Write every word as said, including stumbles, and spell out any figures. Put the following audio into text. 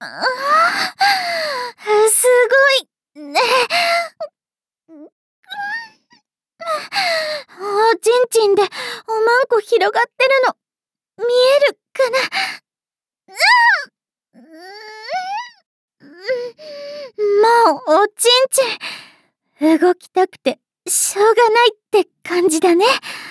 ああ、すごい。ね。おちんちんでおまんこ広がってるの見えるかな。うん、もうおちんちん動きたくてしょうがないって感じだね。